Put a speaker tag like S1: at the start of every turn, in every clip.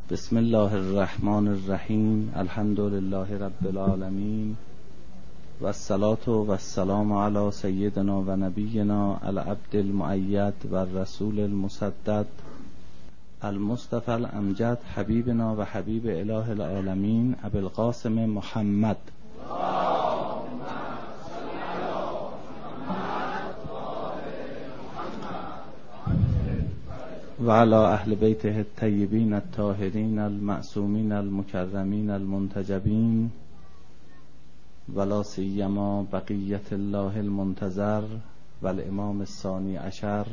S1: بسم الله الرحمن الرحیم. الحمد لله رب العالمین و الصلاة و السلام علی سیدنا و نبینا العبد المؤید و الرسول المسدد المصطفى الامجد حبیبنا و حبیب اله العالمین ابی القاسم محمد و علی اهل بیته الطیبین الطاهرین المعصومین المکرمین المنتجبین ولا سیما بقیت الله المنتظر و الامام الثانی عشر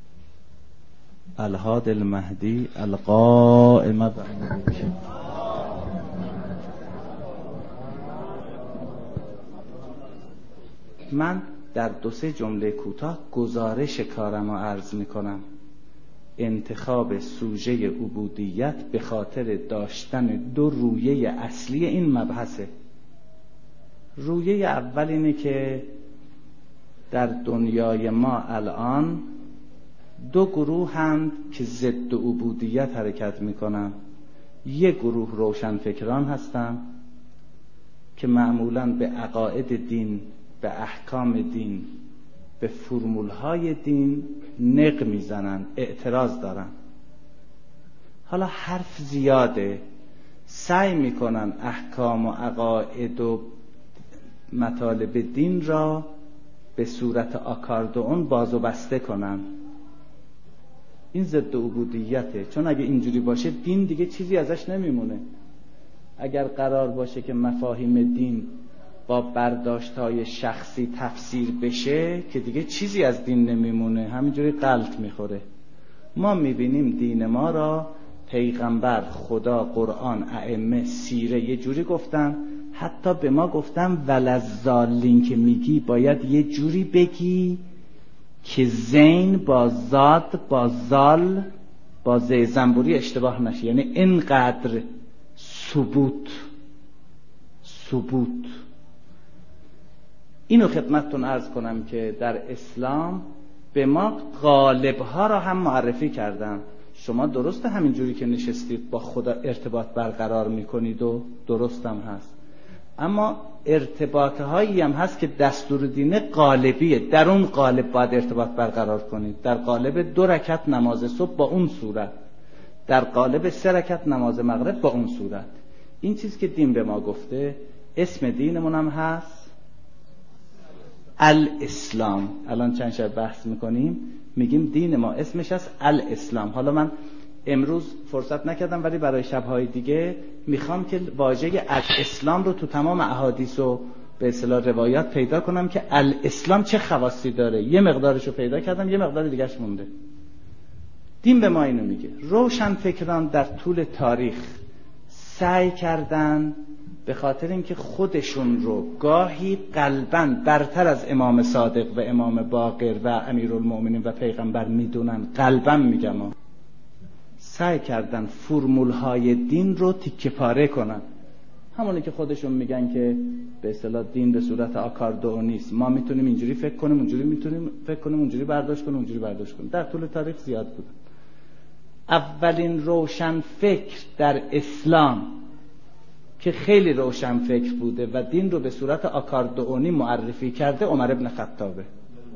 S1: الهادی المهدی القائم بأمرک. من در 2-3 جمله کوتاه گزارش کارم رو عرض میکنم. انتخاب سوژه عبودیت به خاطر داشتن 2 رویه اصلی این مبحثه. رویه اول اینه که در دنیای ما الان 2 گروهند که ضد عبودیت حرکت میکنن. یک گروه روشنفکران هستن که معمولاً به عقاید دین، به احکام دین، به فرمولهای دین نق میزنن، اعتراض دارن. حالا حرف زیاده، سعی میکنن احکام و عقاید و مطالب دین را به صورت آکاردئون باز و بسته کنن. این ضد عبودیته، چون اگه اینجوری باشه دین دیگه چیزی ازش نمیمونه. اگر قرار باشه که مفاهیم دین با برداشت‌های شخصی تفسیر بشه که دیگه چیزی از دین نمیمونه، همینجوری غلط میخوره. ما میبینیم دین ما را پیغمبر، خدا، قرآن، ائمه، سیره یه جوری گفتن، حتی به ما گفتن ولذالین که میگی باید یه جوری بگی که زین با زاد با زال با زی زنبوری اشتباه نشه، یعنی اینقدر ثبوت. اینو خدمتتون عرض کنم که در اسلام به ما غالبها را هم معرفی کردن. شما درسته همینجوری که نشستید با خدا ارتباط برقرار میکنید و درستم هست، اما ارتباطهایی هم هست که دستور دین غالبیه. در اون قالب باید ارتباط برقرار کنید. در قالب 2 رکعت نماز صبح با اون صورت، در قالب 3 رکعت نماز مغرب با اون صورت. این چیز که دین به ما گفته. اسم دینمون هم هست الاسلام. الان چند شب بحث میکنیم، میگیم دین ما اسمش هست الاسلام. حالا من امروز فرصت نکردم، ولی برای شبهای دیگه میخوام که واژه الاسلام رو تو تمام احادیث و به اصطلاح روایات پیدا کنم که الاسلام چه خواصی داره. یه مقدارش رو پیدا کردم، یه مقدار دیگهش مونده. دین به ما اینو میگه. روشنفکران در طول تاریخ سعی کردن به خاطر اینکه خودشون رو گاهی قلباً برتر از امام صادق و امام باقر و امیرالمؤمنین و پیغمبر میدونن، قلباً میگم، سعی کردن فرمولهای دین رو تیکه پاره کنن. همونی که خودشون میگن که به اصطلاح دین به صورت آکاردئون نیست، ما میتونیم اینجوری فکر کنیم، اونجوری میتونیم فکر کنیم، اونجوری برداشت کنیم، اونجوری برداشت کنیم. در طول تاریخ زیاد بودن. اولین روشن فکر در اسلام که خیلی روشن فکر بوده و دین رو به صورت آکاردئونی معرفی کرده عمر ابن خطابه.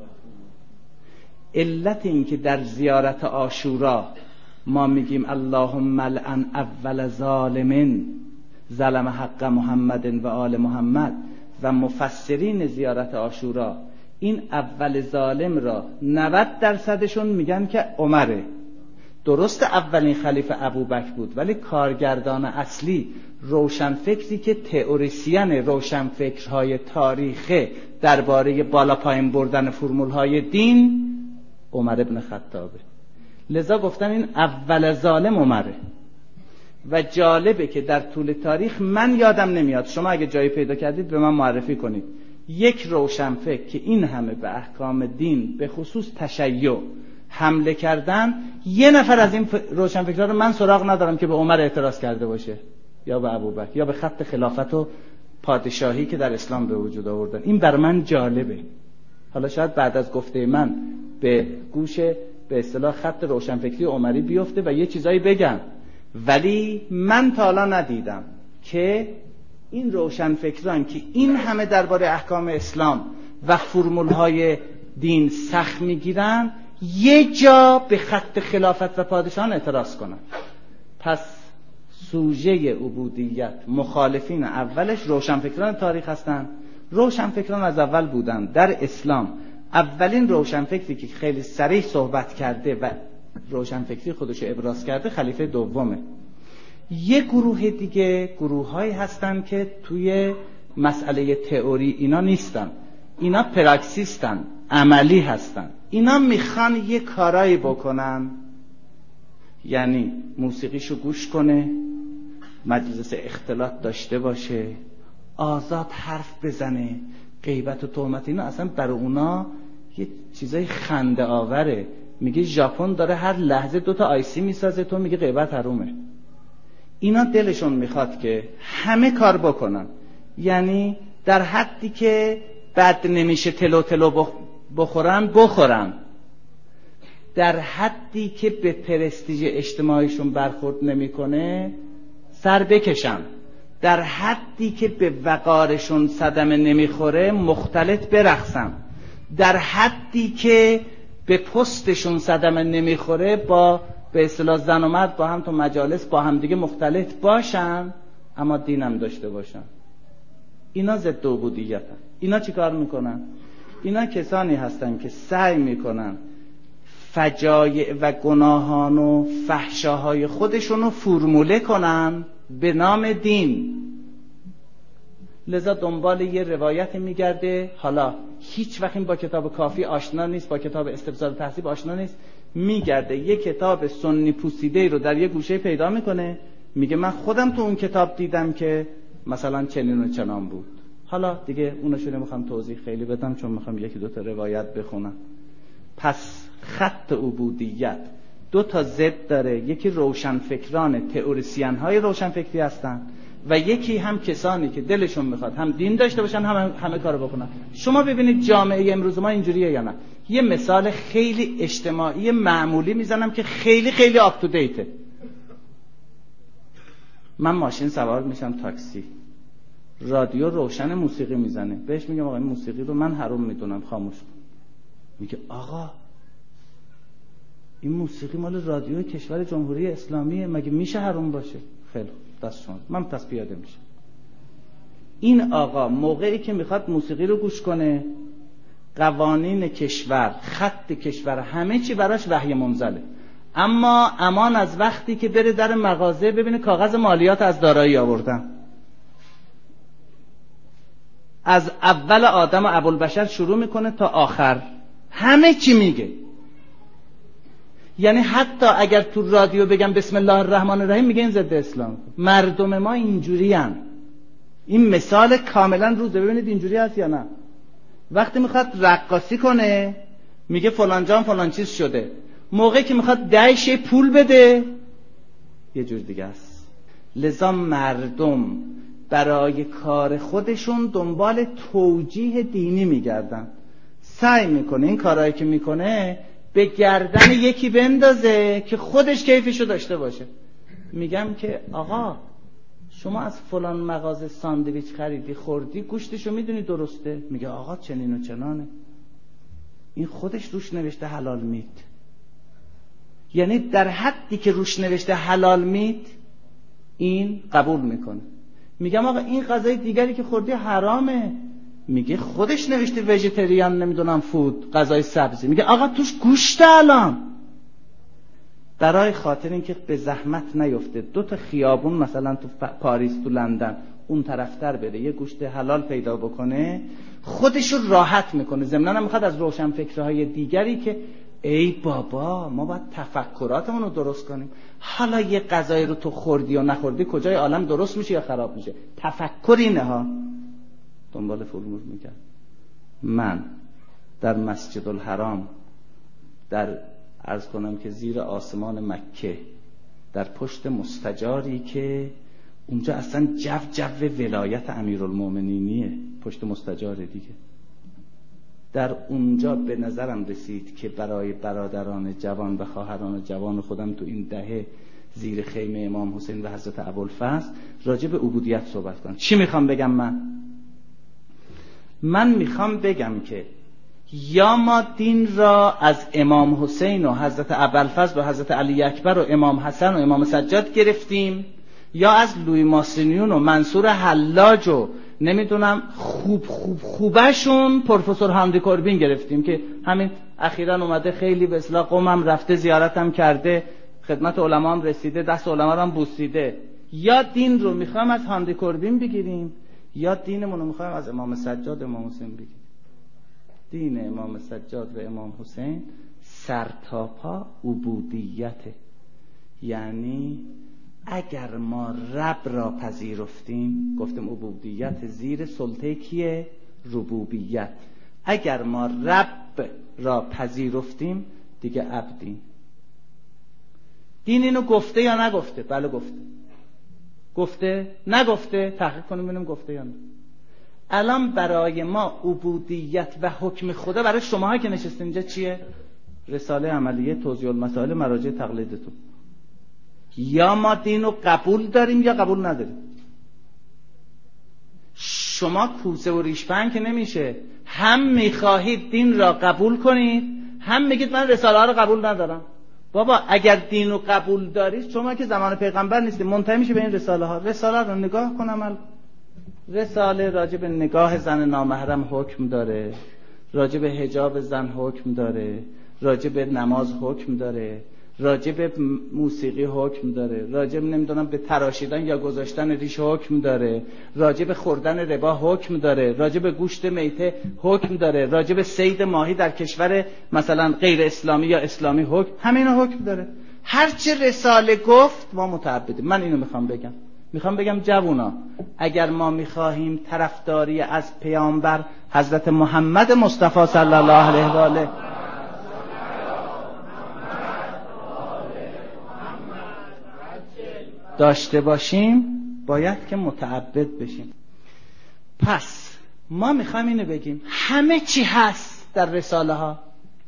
S1: علت این که در زیارت عاشورا ما میگیم اللهم لعن اول ظالم ظلم حق محمد و آل محمد، و مفسرین زیارت عاشورا این اول ظالم را 90% میگن که عمره. درست اولین خلیفه ابوبکر بود، ولی کارگردان اصلی، روشنفکری که تئوریسین روشنفکرهای تاریخه درباره بالا پایین بردن فرمولهای دین، عمر ابن خطابه. لذا گفتن این اول ظالم عمره. و جالبه که در طول تاریخ من یادم نمیاد، شما اگه جایی پیدا کردید به من معرفی کنید، یک روشنفکر که این همه به احکام دین به خصوص تشیع حمله کردن، یه نفر از این روشنفکرها رو من سراغ ندارم که به عمر اعتراض کرده باشه یا به ابوبکر یا به خط خلافت و پادشاهی که در اسلام به وجود آوردن. این بر من جالبه. حالا شاید بعد از گفته من به گوش به اصطلاح خط روشنفکری عمری بیفته و یه چیزایی بگم، ولی من تا حالا ندیدم که این روشنفکران که این همه درباره احکام اسلام و فرمولهای دین سخت میگیرن یه جا به خط خلافت و پادشاهان اعتراض کنن. پس سوژه عبودیت مخالفین اولش روشنفکران تاریخ هستن. روشنفکران از اول بودن. در اسلام اولین روشنفکری که خیلی صریح صحبت کرده و روشنفکری خودش ابراز کرده خلیفه دومه. یه گروه دیگه گروه‌هایی هستن که توی مسئله تئوری اینا نیستن، اینا پراکسیستن، عملی هستن. اینا میخوان یه کارایی بکنن، یعنی موسیقیشو گوش کنه، مجلس اختلاط داشته باشه، آزاد حرف بزنه، غیبت و تهمت. اینا اصلا برای اونا یه چیزای خنده آوره. میگه ژاپن داره هر لحظه 2 تا آیسی میسازه، تو میگه غیبت حرومه. اینا دلشون میخواد که همه کار بکنن، یعنی در حدی که بد نمیشه تلو تلو بخورن، در حدی که به پرستیژ اجتماعیشون برخورد نمیکنه سر بکشن، در حدی که به وقارشون صدمه نمیخوره مختلط برقصن، در حدی که به پستشون صدمه نمیخوره با به اصطلاح زن و مرد با هم تو مجالس با هم دیگه مختلط باشن، اما دینم داشته باشن. اینا ضد عبودیتن. اینا چی کار میکنن؟ اینا کسانی هستن که سعی میکنن فجایع و گناهان و فحشاهای خودشونو فرموله کنن به نام دین. لذا دنبال یه روایت میگرده، حالا هیچ وقت این با کتاب کافی آشنا نیست، با کتاب استبصار تهذیب آشنا نیست، میگرده یه کتاب سنی پوسیده رو در یه گوشه پیدا میکنه، میگه من خودم تو اون کتاب دیدم که مثلا چنین و چنان بود. حالا دیگه اوناشو نمیخوام توضیح خیلی بدم چون میخوام 1-2 تا روایت بخونم. پس خط عبودیت 2 تا ضد داره، یکی روشنفکران تئوریسین های روشنفکری هستن و یکی هم کسانی که دلشون میخواد هم دین داشته باشن هم همه کارو بکنن. شما ببینید جامعه امروز ما اینجوریه یا نه؟ یه مثال خیلی اجتماعی معمولی میزنم که خیلی خیلی آپ تو دیته. من ماشین سوار میشم، تاکسی، رادیو روشن موسیقی میزنه، بهش میگم آقا این موسیقی رو من حرام میدونم، خاموش کن. میگه آقا این موسیقی مال رادیو کشور جمهوری اسلامیه، مگه میشه حرام باشه؟ خیلی دست شما، من پس پیاده میشم. این آقا موقعی که میخواد موسیقی رو گوش کنه، قوانین کشور، خط کشور، همه چی براش وحی منزله، اما امان از وقتی که بره در مغازه ببینه کاغذ مالیات از دارایی آوردن. از اول آدم و ابوالبشر شروع میکنه تا آخر همه چی میگه. یعنی حتی اگر تو رادیو بگم بسم الله الرحمن الرحیم میگه این ضد اسلام. مردم ما اینجوری هن. این مثال کاملا روزه، ببینید اینجوری هست یا نه. وقتی میخواد رقاصی کنه میگه فلان جان فلان چیز شده، موقعی که میخواد دهش پول بده یه جور دیگه است. لذا مردم برای کار خودشون دنبال توجیه دینی میگردن، سعی میکنه این کارهایی که میکنه به گردن یکی بندازه که خودش کیفشو داشته باشه. میگم که آقا شما از فلان مغازه ساندویچ خریدی خوردی، گوشتشو میدونی درسته؟ میگه آقا چنین و چنانه، این خودش روش نوشته حلال میت. یعنی در حدی که روش نوشته حلال میت این قبول میکنه. میگم آقا این غذای دیگری که خوردی حرامه، میگه خودش نوشته ویژیتریان نمیدونم فود، غذای سبزی، میگه آقا توش گوشت الان. برای خاطر اینکه به زحمت نیفته 2 تا خیابون مثلا تو پاریس تو لندن اون طرفتر بره یه گوشت حلال پیدا بکنه، خودشو راحت میکنه. ضمناً هم میخواد از روشنفکرهای دیگری که ای بابا ما باید تفکراتمون رو درست کنیم، حالا یه غذایی رو تو خوردی و نخوردی کجای عالم درست میشه یا خراب میشه، تفکر اینه ها. دنبال فرمول میکرد. من در مسجد الحرام، در عرض کنم که زیر آسمان مکه، در پشت مستجاری که اونجا اصلا جو ولایت امیرالمومنینیه، پشت مستجار دیگه، در اونجا به نظرم رسید که برای برادران جوان و خواهران جوان خودم تو این دهه زیر خیمه امام حسین و حضرت ابوالفضل راجع به عبودیت صحبت کنم. چی میخوام بگم؟ من میخوام بگم که یا ما دین را از امام حسین و حضرت ابوالفضل و حضرت علی اکبر و امام حسن و امام سجاد گرفتیم، یا از لوی ماسینیون و منصور حلاج و نمیدونم خوبشون پروفسور هانری کوربین گرفتیم که همین اخیراً اومده خیلی به اصلاح قومم رفته زیارتم کرده، خدمت علما هم رسیده، دست علما رو هم بوسیده. یا دین رو میخوام از هانری کوربین بگیریم یا دینمون رو میخوایم از امام سجاد و امام حسین بگیریم. دین امام سجاد و امام حسین سرتاپا عبودیته. یعنی اگر ما رب را پذیرفتیم، گفتیم عبودیت زیر سلطه کیه؟ ربوبیت. اگر ما رب را پذیرفتیم دیگه عبدیم. دین اینو گفته یا نگفته؟ بله گفته. گفته؟ نگفته؟ تحقیق کنیم ببینیم گفته یا نه. الان برای ما عبودیت و حکم خدا برای شماها که نشستین اینجا چیه؟ رساله عملیه توضیح المسائل مراجع تقلیدتون. یا ما دین رو قبول داریم یا قبول نداریم. شما کوسه و ریشپن که نمیشه، هم میخواهید دین را قبول کنید هم میگید من رساله ها رو قبول ندارم. بابا اگر دین رو قبول دارید، شما که زمان پیغمبر نیستید، منتهی میشه به این رساله ها. رساله رو نگاه کنم، رساله راجع به نگاه زن نامحرم حکم داره، راجع به حجاب زن حکم داره، راجع به نماز حکم داره، راجع به موسیقی حکم داره، راجع به نمیدونم به تراشیدن یا گذاشتن ریش حکم داره، راجع به خوردن ربا حکم داره، راجع به گوشت میته حکم داره، راجع به صید ماهی در کشور مثلا غیر اسلامی یا اسلامی حکم، همه اینا حکم داره. هر چه رساله گفت ما متعبدیم. من اینو میخوام بگم جوونا، اگر ما میخواهیم طرفداری از پیامبر حضرت محمد مصطفی صلی الله علیه و آله داشته باشیم باید که متعبد بشیم. پس ما میخوایم اینو بگیم همه چی هست در رساله ها.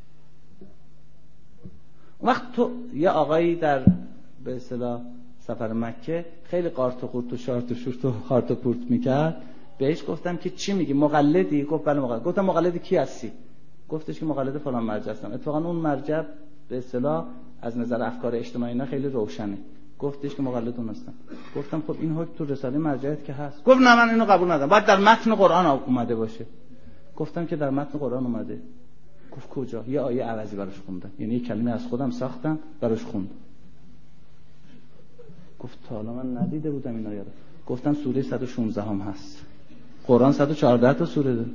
S1: وقت تو یه آقایی در به اصطلاح سفر مکه خیلی قارت و قورت و شارت و شورت و هارت و پورت میکرد، بهش گفتم که چی میگی، مقلدی؟ گفت بله مقلد. گفتم مقلد کی هستی؟ گفتش که مقلد فلان مرجع هستم. اتفاقا اون مرجع به اصطلاح از نظر افکار اجتماعی اینا خیلی روشنه. گفتش که مقلد اون هستم. گفتم خب این حکم تو رساله مرجعیت که هست. گفت نه من اینو قبول ندارم، باید در متن قرآن اومده باشه. گفتم که در متن قرآن اومده. گفت کجا؟ یه آیه عوضی براش خوندم، یعنی یه کلمه از خودم ساختم براش خوندم. گفت تا حالا من ندیده بودم این آیه رو. گفتم سوره 116 هم هست. قرآن 114 تا سوره داره.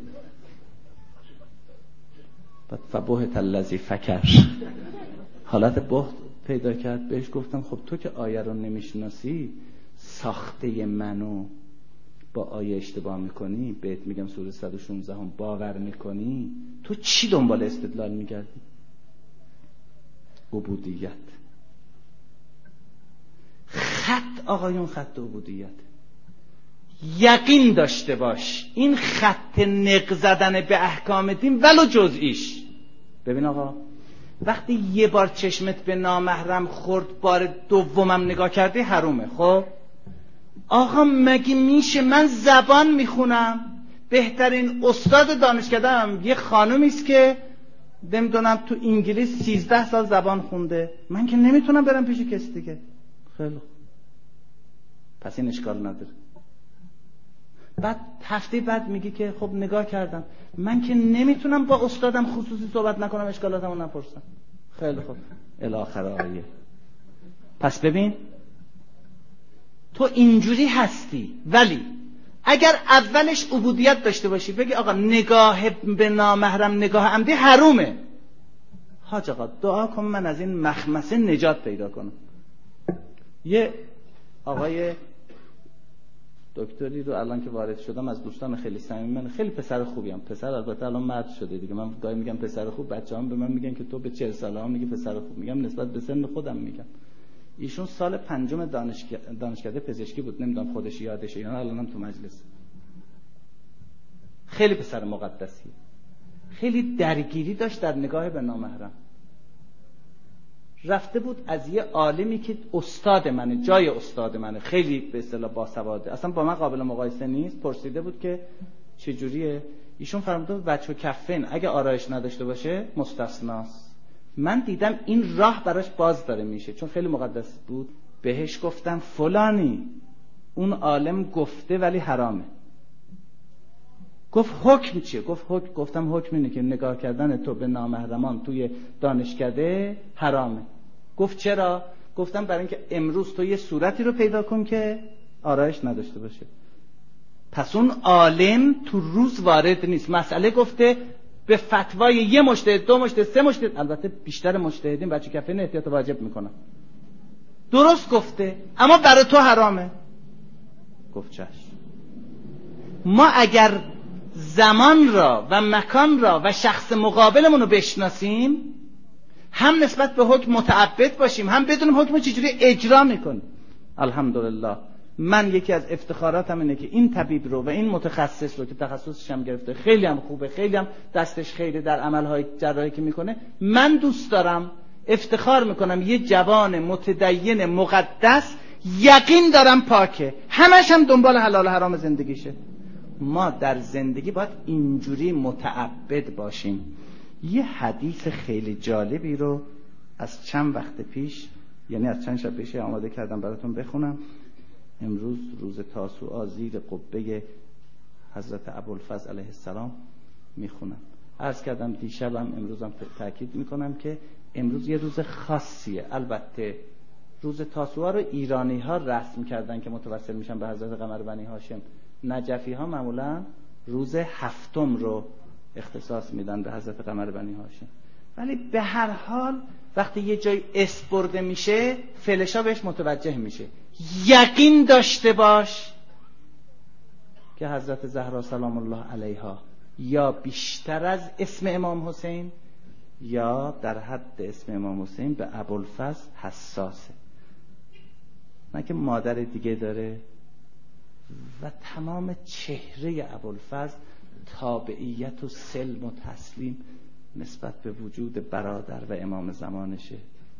S1: بعد فبهت الذی فکر حالت بهت پیدا کرد. بهش گفتم خب تو که آیه رو نمیشناسی، ساخته منو با آیه اشتباه میکنی، بهت میگم سوره 116 هم باور میکنی، تو چی دنبال استدلال میگردی؟ عبودیت. خط آقایون خط عبودیت. یقین داشته باش این خط نق زدن به احکام دین ولو جزئیش. ببین آقا وقتی یه بار چشمت به نامحرم خورد، بار دومم نگاه کردی حرومه. خب آقا مگه میشه؟ من زبان میخونم، بهترین استاد دانشکده‌ام یه خانومی است که نمیدونم تو انگلیس 13 سال زبان خونده، من که نمیتونم برم پیش کسی دیگه. خیلی پس این اشکال نداره. بعد هفته بعد میگی که خب نگاه کردم، من که نمیتونم با استادم خصوصی صحبت نکنم، اشکالاتمو نپرسم. خیلی خوب الاخر آیه. پس ببین تو اینجوری هستی، ولی اگر اولش عبودیت داشته باشی، بگی آقا نگاه به نامحرم نگاه عمدی حرومه، حاج آقا دعا کن من از این مخمسه نجات پیدا کنم. یه آقای دکتری رو الان که وارد شدم از دوستان خیلی صمیمی، من خیلی پسر خوبیم. پسر البته الان مرد شده دیگه، من گاهی میگم پسر خوب، بچه‌هام به من میگن که تو به 40 ساله‌ها میگی پسر خوب. میگم نسبت به سن خودم میگم. ایشون سال 5 دانشکده پزشکی بود، نمیدونم خودش یادشه یا نه، الانم تو مجلس. خیلی پسر مقدسی، خیلی درگیری داشت در نگاه به نامحرم. رفته بود از یه عالمی که استاد منه، جای استاد منه، خیلی به اصطلاح باسواده، اصلا با من قابل مقایسه نیست، پرسیده بود که چجوریه. ایشون فرموده بود وجه و کفین اگه آرایش نداشته باشه مستثناست. من دیدم این راه براش باز داره میشه، چون خیلی مقدس بود. بهش گفتم فلانی اون عالم گفته ولی حرامه. گفت حکم چیه؟ گفتم حکم اینه که نگاه کردن تو به نامحرمان توی دانشکده حرامه. گفت چرا؟ گفتم برای اینکه امروز تو یه صورتی رو پیدا کن که آرایش نداشته باشه. پس اون عالم تو روز وارد نیست. مسئله گفته به فتوای یه مجتهد، دو مجتهد، سه مجتهد، البته بیشتر مجتهدین بچه کفین احتیاط واجب میکنن. درست گفته اما برای تو حرامه. گفت چشم. ما اگر زمان را و مکان را و شخص مقابلمون رو بشناسیم، هم نسبت به حکم متعبد باشیم، هم بدونیم حکم چجوری اجرا میکنیم. الحمدلله من یکی از افتخاراتم اینه که این طبیب رو و این متخصص رو که تخصصش هم گرفته خیلی هم خوبه، خیلی هم دستش خیلی در عملهای جراحی که میکنه، من دوست دارم، افتخار میکنم یه جوان متدین مقدس یقین دارم پاکه، همش هم دنبال حلال حرام زندگیشه. ما در زندگی باید اینجوری متعبد باشیم. یه حدیث خیلی جالبی رو از چند وقت پیش، یعنی از چند شب پیش آماده کردم براتون بخونم. امروز روز تاسوعا زیر قبه حضرت ابوالفضل علیه السلام میخونم. عرض کردم دیشبم امروزم تاکید میکنم که امروز یه روز خاصیه. البته روز تاسوعا رو ایرانی ها رسم کردن که متوسل میشن به حضرت قمر بنی هاشم. نجفی ها معمولا روز هفتم رو اختصاص میدن به حضرت قمر بنی هاشم. ولی به هر حال وقتی یه جای اسم برده میشه فلشا بهش متوجه میشه. یقین داشته باش که حضرت زهرا سلام الله علیها یا بیشتر از اسم امام حسین یا در حد اسم امام حسین به ابوالفضل حساسه. نه که مادر دیگه داره و تمام چهره ابوالفضل تابعیت و سلم و تسلیم نسبت به وجود برادر و امام زمانشه.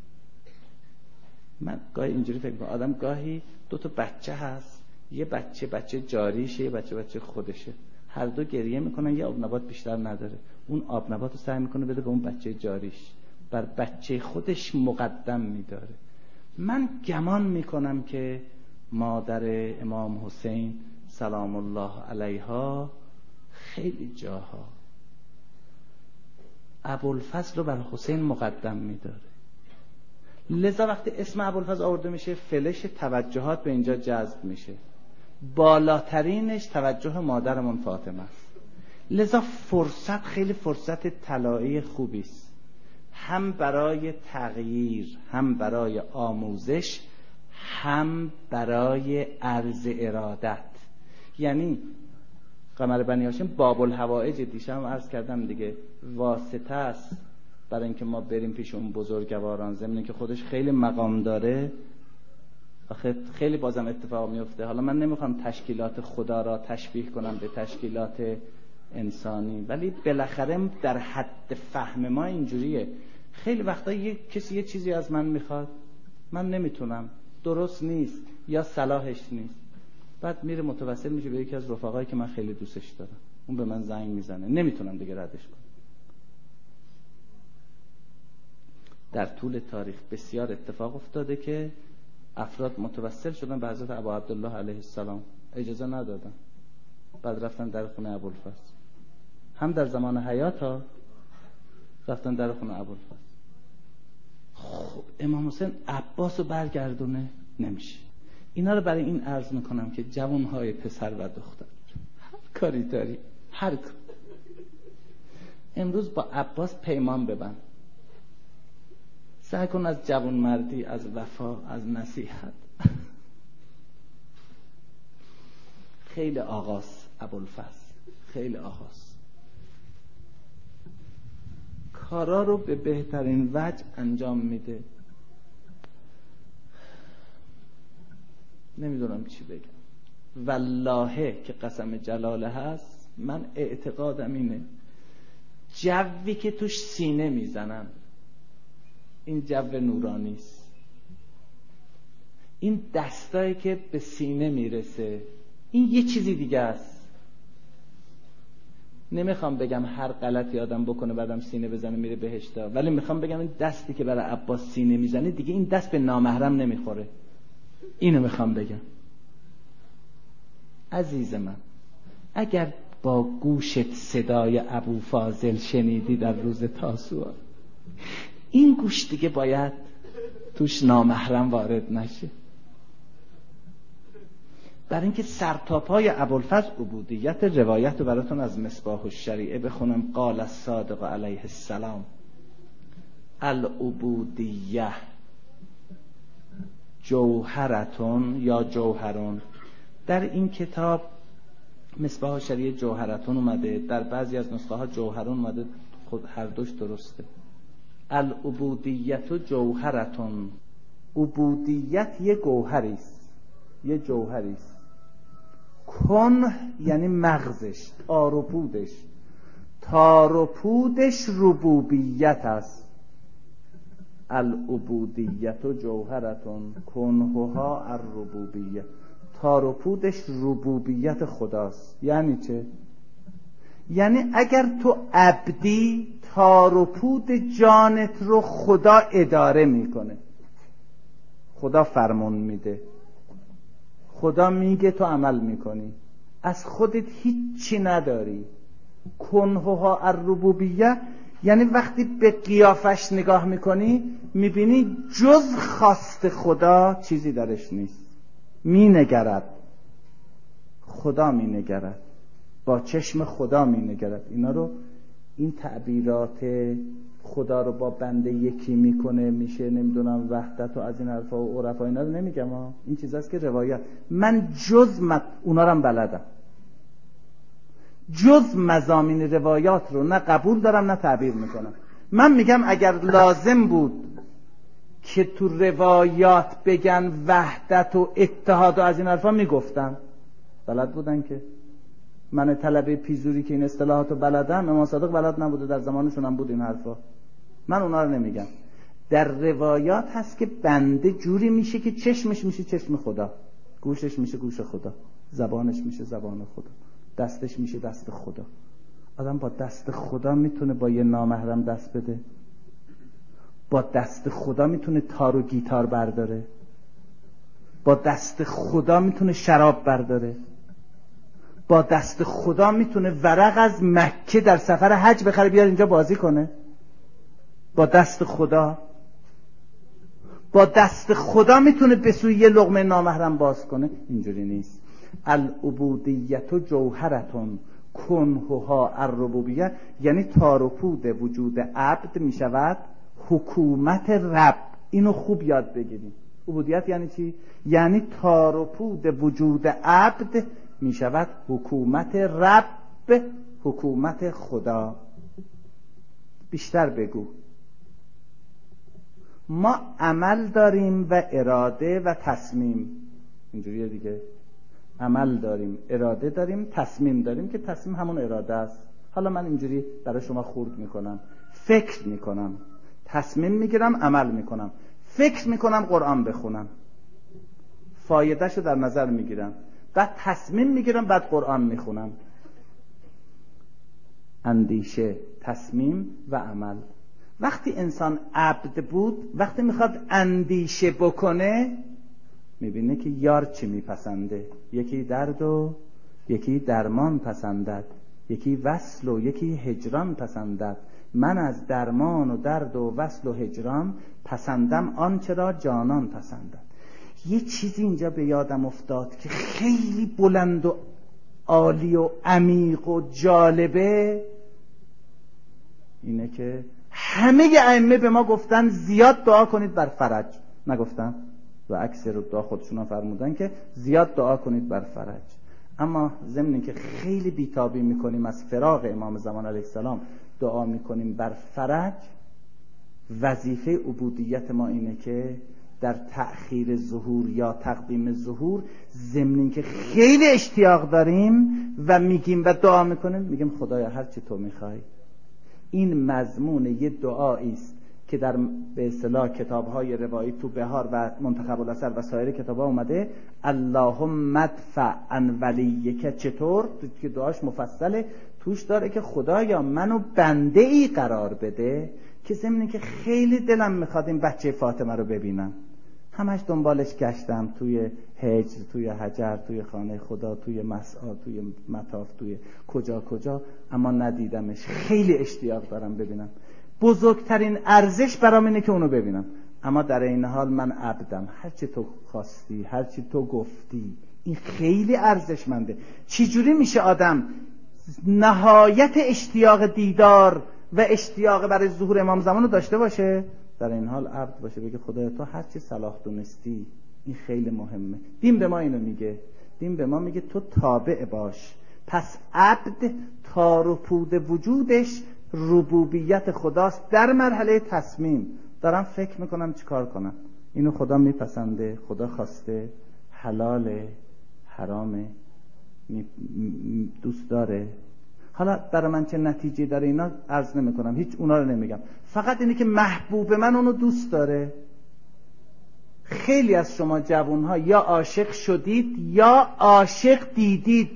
S1: من گاهی اینجوری فکر می‌کنم آدم گاهی دو تا بچه هست، یه بچه جاریشه، یه بچه خودشه، هر دو گریه میکنن، یه آب نبات بیشتر نداره، اون آب نبات رو سعی میکنه بده به اون بچه جاریش، بر بچه خودش مقدم میداره. من گمان میکنم که مادر امام حسین سلام الله علیها خیلی جاها ابوالفضل رو بر حسین مقدم میداره. لذا وقتی اسم ابوالفضل آورده میشه فلش توجهات به اینجا جذب میشه. بالاترینش توجه مادرمون فاطمه است. لذا فرصت خیلی فرصت طلایی خوبی است، هم برای تغییر، هم برای آموزش، هم برای عرض ارادت. یعنی قمر بنی هاشم باب الحوائج دیشب عرض کردم دیگه، واسطه است برای اینکه ما بریم پیش اون بزرگواران، ضمن که خودش خیلی مقام داره. آخه خیلی بازم اتفاق میفته. حالا من نمیخوام تشکیلات خدا را تشبیه کنم به تشکیلات انسانی، ولی بالاخره در حد فهم ما اینجوریه. خیلی وقتا کسی یه چیزی از من میخواد، من نمیتونم، درست نیست یا صلاحش نیست، بعد میره متوسل میشه به یکی از رفقایی که من خیلی دوستش دارم، اون به من زنگ میزنه، نمیتونم دیگه ردش کنم. در طول تاریخ بسیار اتفاق افتاده که افراد متوسل شدن به حضرت ابا عبدالله علیه السلام، اجازه ندادن، بعد رفتن در خونه ابوالفضل، هم در زمان حیات ها رفتن در خونه ابوالفضل. خب امام حسین عباس رو برگردونه نمیشه. اینا رو برای این عرض میکنم که جوانهای پسر و دختر هر کاری داری، هر کار، امروز با عباس پیمان ببند، سعی کن از جوان مردی، از وفا، از نصیحت. خیلی آغاز ابوالفضل، خیلی آغاز، کارا رو به بهترین وجه انجام میده. نمیدونم چی بگم، والله که قسم جلاله هست، من اعتقادم اینه جوی که توش سینه میزنن، این جو نورانی است. این دستایی که به سینه میرسه این یه چیزی دیگه است. نمیخوام بگم هر غلطی آدم بکنه بعدم سینه بزنه میره بهشت، ولی میخوام بگم این دستی که برای عباس سینه میزنه دیگه این دست به نامحرم نمیخوره. اینو میخوام بگم. عزیز من، اگر با گوشت صدای ابو فاضل شنیدی در روز تاسوعا، این گوش دیگه باید توش نامحرم وارد نشه. برای اینکه سرتاپای ابوالفضل عبودیت، روایت رو براتون از مصباح الشریعه بخونم. قال الصادق علیه السلام: العبودیه جوهرتون یا جوهرون. در این کتاب مصباح الشریعه جوهرتون اومده، در بعضی از نسخه ها جوهرون اومده، خود هر دوش درسته. العبودیت جوهرتون، عبودیت یه گوهری است، یه جوهری است. کن یعنی مغزش، تار و پودش، تار و پودش ربوبیت است. العبودیت جوهرتون کنهها الربوبیه، تار و پودش ربوبیت خداست. یعنی چه؟ یعنی اگر تو عبدی، تار و پود جانت رو خدا اداره میکنه، خدا فرمان میده، خدا میگه تو عمل میکنی، از خودت هیچی نداری. کنهها الربوبیه یعنی وقتی به قیافش نگاه میکنی میبینی جز خواست خدا چیزی درش نیست. مینگرد، خدا مینگرد، با چشم خدا مینگرد. اینا رو، این تعبیرات خدا رو با بنده یکی میکنه، میشه نمیدونم وحدت و از این حرفا و عرفا، اینا رو نمیگم ها. این چیزاست که روایت، من جز اونا رو هم بلدم، جز مضامین روایات رو نه قبول دارم نه تعبیر میکنم. من میگم اگر لازم بود که تو روایات بگن وحدت و اتحاد و از این حرفا میگفتن، بلد بودن که. من طلبه پیزوری که این اصطلاحاتو بلدم، امام صادق بلد نبوده، در زمانشون هم بود این حرفا. من اونا رو نمیگم. در روایات هست که بنده جوری میشه که چشمش میشه چشم خدا، گوشش میشه گوش خدا، زبانش میشه زبان خدا، دستش میشه دست خدا. آدم با دست خدا میتونه با یه نامحرم دست بده، با دست خدا میتونه تار و گیتار برداره، با دست خدا میتونه شراب برداره، با دست خدا میتونه ورق از مکه در سفر حج بخره بیاد اینجا بازی کنه. با دست خدا، با دست خدا میتونه به سوی یه لقمه نامحرم باز کنه. اینجوری نیست. العبودیت جوهرتون کنهها الربوبیه یعنی تار و پود وجود عبد میشود حکومت رب. اینو خوب یاد بگیریم. عبودیت یعنی چی؟ یعنی تار و پود وجود عبد میشود حکومت رب، حکومت خدا. بیشتر بگو. ما عمل داریم و اراده و تصمیم. اینجوریه دیگه. عمل داریم، اراده داریم، تصمیم داریم که تصمیم همون اراده است. حالا من اینجوری برای شما خورد میکنم. فکر میکنم، تصمیم میگیرم، عمل میکنم. فکر میکنم قرآن بخونم، فایدهشو در نظر میگیرم، بعد تصمیم میگیرم، بعد قرآن میخونم. اندیشه، تصمیم و عمل. وقتی انسان عبد بود، وقتی میخواد اندیشه بکنه میبینه که یار چی میپسنده. یکی درد و یکی درمان پسندد، یکی وصل و یکی هجران پسندد. من از درمان و درد و وصل و هجران پسندم آنچه را جانان پسندد. یه چیزی اینجا به یادم افتاد که خیلی بلند و عالی و عمیق و جالبه. اینه که همه ائمه به ما گفتن زیاد دعا کنید بر فرج. نگفتن؟ و اکثر دعا خودشون هم فرمودن که زیاد دعا کنید بر فرج. اما ضمن که خیلی بیتابی میکنیم از فراق امام زمان علیه السلام دعا میکنیم بر فرج، وظیفه عبودیت ما اینه که در تأخیر ظهور یا تقدیم ظهور، ضمن که خیلی اشتیاق داریم و میگیم و دعا میکنیم، میگیم خدایا هر چی تو میخوای. این مضمون یه دعایی است که در به اصطلاح کتاب‌های روایی تو بهار و منتخب الاثر و سایر کتاب‌ها اومده اللهم ادفع عن ولیک، چطور که دعاش مفصله، توش داره که خدایا منو بنده ای قرار بده که ضمن که خیلی دلم میخواد این بچه فاطمه رو ببینم، همش دنبالش گشتم توی هجر، توی حجر، توی خانه خدا، توی مسعی، توی مطاف، توی کجا، اما ندیدمش، خیلی اشتیاق دارم ببینم. بزرگترین ارزش برام اینه که اونو ببینم، اما در این حال من عبدم، هرچی تو خواستی، هرچی تو گفتی. این خیلی ارزشمنده. چجوری میشه آدم نهایت اشتیاق دیدار و اشتیاق برای ظهور امام زمان رو داشته باشه، در این حال عبد باشه، بگه خدایا تو هرچی صلاح دونستی. این خیلی مهمه. دین به ما اینو میگه. دین به ما میگه تو تابع باش. پس عبد تار و پود وجودش ربوبیت خداست. در مرحله تصمیم دارم فکر میکنم چیکار کنم، اینو خدا میپسنده، خدا خواسته، حلاله، حرامه، دوست داره. حالا برای من چه نتیجه داره اینا عرض نمی کنم، هیچ اونا رو نمیگم، فقط اینه که محبوب من اونو دوست داره. خیلی از شما جوانها یا عاشق شدید یا عاشق دیدید،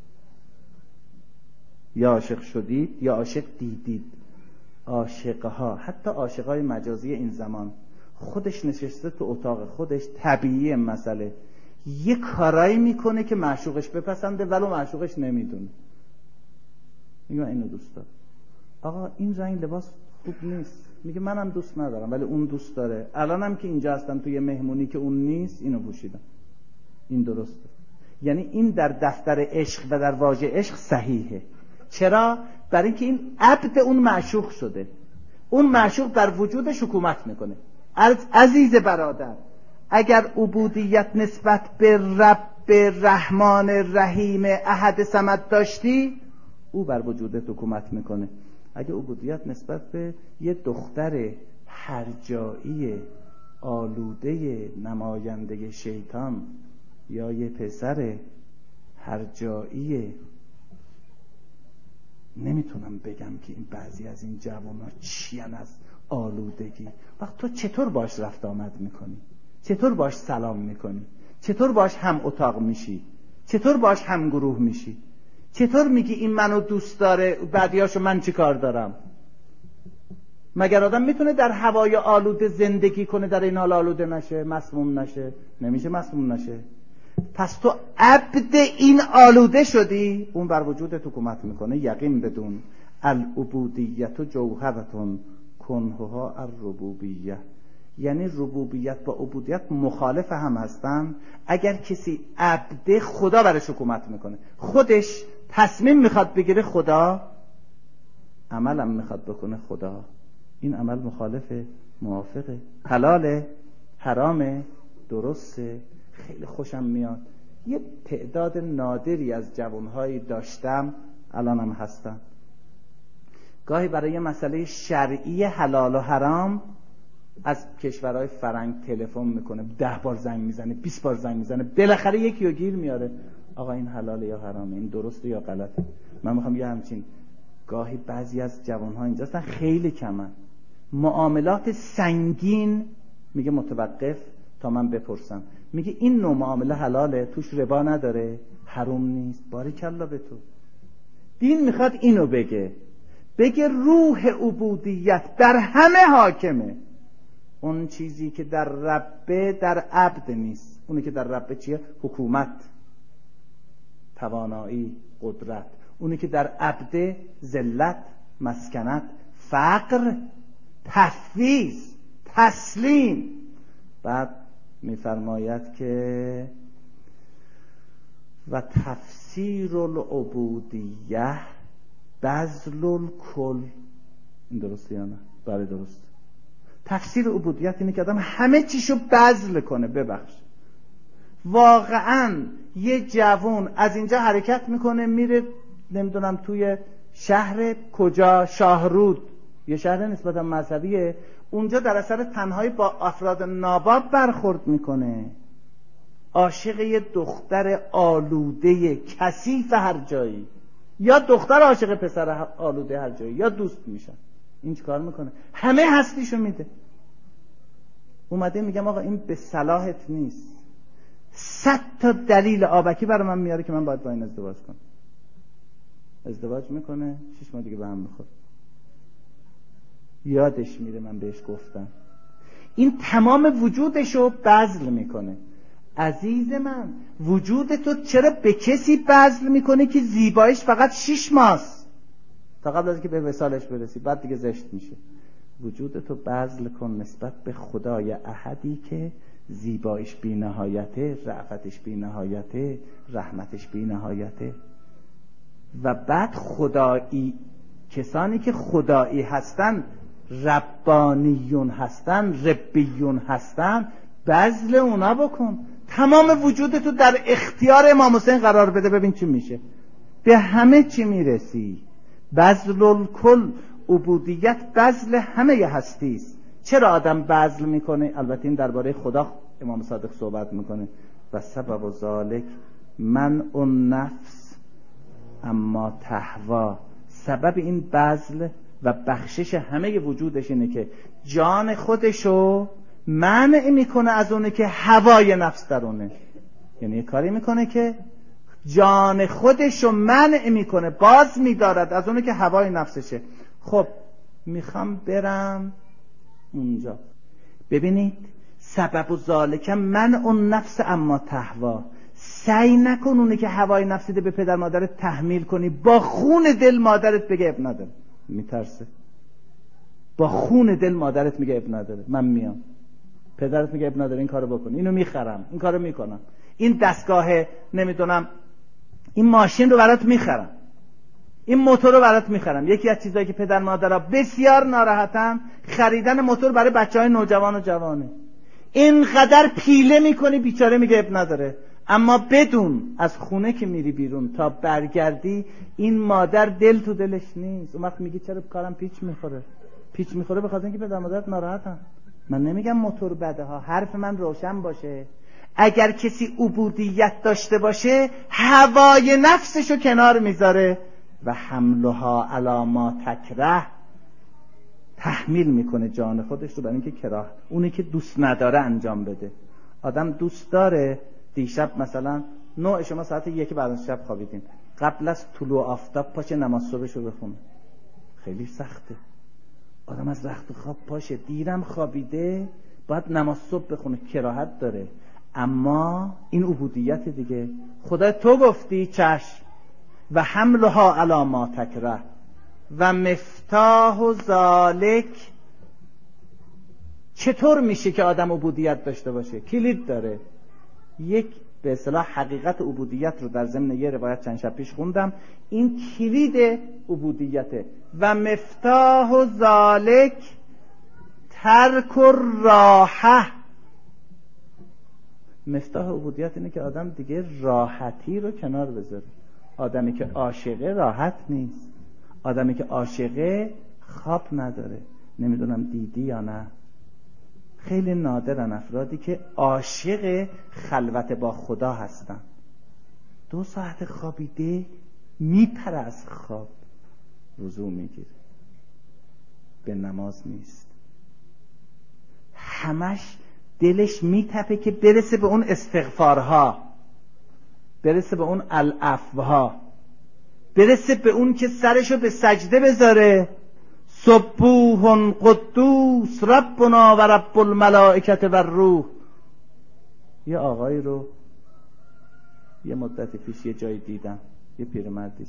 S1: یا عاشق شدید یا عاشق دیدید. عاشقها، حتی عاشقای مجازی این زمان، خودش نشسته تو اتاق خودش، طبیعی مسئله، یه کارایی میکنه که معشوقش بپسنده ولو معشوقش نمیدونه. میگه من اینو دوست دارم. آقا این رنگ لباس خوب نیست، میگه منم دوست ندارم ولی اون دوست داره. الانم که اینجا هستم توی مهمونی که اون نیست، اینو پوشیدم، این درسته. یعنی این در دفتر عشق و در واژه عشق صحیحه. چرا؟ برای اینکه این عبد اون معشوق شده، اون معشوق بر وجودش حکومت میکنه. عزیز برادر، اگر عبودیت نسبت به رب رحمان رحیم احد صمد داشتی، او بر وجودت حکومت میکنه. اگه عبودیت نسبت به یه دختر هرجایی آلوده نماینده شیطان یا یه پسر هرجایی، نمیتونم بگم که این بعضی از این جوانا چیان از آلودگی. وقت تو چطور باش رفت آمد میکنی؟ چطور باش سلام میکنی؟ چطور باش هم اتاق میشی؟ چطور باش هم گروه میشی؟ چطور میگی این منو دوست داره بعدیاشو من چی کار دارم؟ مگر آدم میتونه در هوای آلوده زندگی کنه در این حال آلوده نشه، مسموم نشه؟ نمیشه مسموم نشه. پس تو عبد این آلوده شدی، اون بر وجودت حکومت میکنه. یقین بدون العبودیت جوهرتون کنهها الربوبیه. یعنی ربوبیت با عبودیت مخالف هم هستن. اگر کسی عبد، خدا برش حکومت میکنه، خودش تصمیم میخواد بگیره، خدا عملم میخواد بکنه، خدا. این عمل مخالفه، موافقه، حلاله، حرامه، درسته. خیلی خوشم میاد. یه تعداد نادری از جوانهایی داشتم، الانم هستن، گاهی برای مسئله شرعی حلال و حرام از کشورهای فرنگ تلفن میکنه، 10 بار زنگ میزنه، 20 بار زنگ میزنه، بالاخره یکی رو گیر میاره، آقا این حلاله یا حرامه، این درسته یا غلطه. من میخوام یه همچین، گاهی بعضی از جوانها اینجا هستن، خیلی کمن، معاملات سنگین میگه متوقف تا من بپرسم. میگه این نوع معامله حلاله، توش ربا نداره، حرام نیست. باریکلا به تو. دین میخواد اینو بگه روح عبودیت در همه حاکمه. اون چیزی که در رب در عبد نیست. اونی که در رب چیه؟ حکومت، توانایی، قدرت. اونی که در عبد ذلت، مسکنت، فقر، تفویض، تسلیم. بعد میفرماید که و تفسیر العبودیه بذل الکل. این درسته یا نه؟ بله درست. تفسیر عبودیت اینه که آدم همه چیشو بذل کنه. ببخش، واقعا یه جوان از اینجا حرکت میکنه میره نمیدونم توی شهر کجا، شاهرود، یه شهر نسبتا مذهبیه، اونجا در اثر تنهایی با افراد ناباب برخورد میکنه، عاشق یه دختر آلوده کثیف هر جایی، یا دختر عاشق پسر آلوده هر جایی، یا دوست میشن. این چیکار میکنه؟ همه هستیشو میده. اومده میگم آقا این به صلاحت نیست، 100 تا دلیل آبکی برای من میاره که من باید با این ازدواج کنم. ازدواج میکنه، 6 ماه دیگه به هم میخوره. یادش میره من بهش گفتم. این تمام وجودشو بذل میکنه. عزیز من، وجود تو چرا به کسی بذل میکنه که زیباییش فقط 6 ماست تا قبل از اینکه به وصالش برسی، بعد دیگه زشت میشه. وجود تو بذل کن نسبت به خدای احدی که زیباییش بی نهایته، رأفتش بی نهایته، رحمتش بی نهایته. و بعد خدایی، کسانی که خدایی هستن، ربانیون هستن، ربیون هستن، بذل اونا بکن. تمام وجودتو در اختیار امام حسین قرار بده، ببین چی میشه. به همه چی میرسی. بذل الکل، عبودیت بذل همه هستی است. چرا آدم بذل میکنه؟ البته این درباره خدا امام صادق صحبت میکنه. و سبب ذالک من اون نفس اما تهوا. سبب این بذل و بخشش همه وجودش اینه که جان خودشو منع میکنه از اونه که هوای نفس درونه. یعنی یه کاری میکنه که جان خودشو منع میکنه، باز میدارد از اونه که هوای نفسشه. خب میخوام برم اونجا. ببینید، سبب و ذالکم من اون نفس اما تهوا. سعی نکن اونه که هوای نفسیده به پدر مادرت تحمیل کنی. با خون دل مادرت بگه اب نداره، میترسه. با خون دل مادرت میگه اب نداره، من میام. پدرت میگه اب نداره، این کارو بکن، اینو میخرم، این کارو میکنم، این دستگاه نمیدونم، این ماشین رو برات میخرم، این موتور رو برات میخرم. یکی از چیزایی که پدر مادرها بسیار ناراحتن خریدن موتور برای بچهای نوجوان و جوانه. اینقدر پیله میکنی، بیچاره میگه اب نداره. اما بدون از خونه که میری بیرون تا برگردی، این مادر دل تو دلش نیست. اون وقت میگی چرا کارم پیچ میخوره؟ پیچ میخوره به خاطر اینکه پدر مادرت ناراحتن. من نمیگم موتور بده ها، حرف من روشن باشه. اگر کسی عبودیت داشته باشه، هوای نفسشو کنار میذاره و حملها علی ما تکره، تحمیل میکنه جان خودش رو برای اینکه کراه، اونی که دوست نداره انجام بده. آدم دوست داره دیشب مثلا نوع شما ساعت 1 بعد از شب خوابیدین، قبل از طلوع آفتاب پاشه نماز صبحشو بخونه. خیلی سخته. آدم از رخت خواب پاشه، دیرم خوابیده، باید نماز صبح بخونه، کراهت داره. اما این عبودیت دیگه. خدا تو گفتی چشم، و حملها علی ما تکره و مفتاح ذالک. چطور میشه که آدم عبودیت داشته باشه؟ کلید داره. یک به اصطلاح حقیقت عبودیت رو در ضمن یه روایت چند شب پیش خوندم. این کلید عبودیته. و مفتاح ذالک ترک الراحه. مفتاح عبودیت اینه که آدم دیگه راحتی رو کنار بذاره. آدمی که عاشقه راحت نیست. آدمی که عاشقه خواب نداره. نمیدونم دیدی یا نه، خیلی نادرن افرادی که عاشق خلوت با خدا هستن. 2 ساعت خوابیده میپره از خواب، وضو میگیره، به نماز نیست، همش دلش میتپه که برسه به اون استغفارها، برسه به اون العفوها، برسه به اون که سرشو به سجده بذاره. سبوح قدوس ربنا و رب الملائکه و الروح. یه آقایی رو یه مدت پیش یه جایی دیدم، یه پیرمردی،